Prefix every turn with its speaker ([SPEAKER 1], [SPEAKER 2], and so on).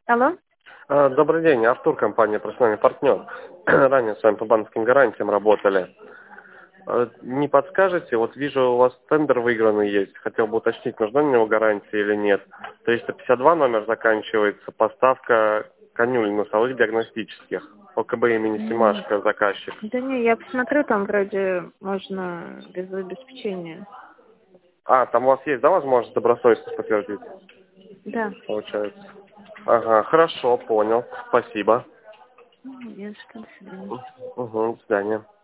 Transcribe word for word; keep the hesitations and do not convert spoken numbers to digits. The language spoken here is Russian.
[SPEAKER 1] Алло?
[SPEAKER 2] А, Добрый день, Артур, компания «Профессиональный партнер». Ранее с вами по банковским гарантиям работали. А, Не подскажете, вот вижу, у вас тендер выигранный есть. Хотел бы уточнить, нужна на него гарантия или нет. триста пятьдесят два номер заканчивается, поставка конюль носовых диагностических. ОКБ имени
[SPEAKER 1] М,
[SPEAKER 2] Симашко, заказчик.
[SPEAKER 1] Да не, я посмотрю, там вроде можно без обеспечения.
[SPEAKER 2] А, там у вас есть, да, возможность добросовестность подтвердить,
[SPEAKER 1] Да.
[SPEAKER 2] получается? Ага, хорошо, понял. Спасибо.
[SPEAKER 1] Ну, нет, что, до свидания.
[SPEAKER 2] Угу, до свидания.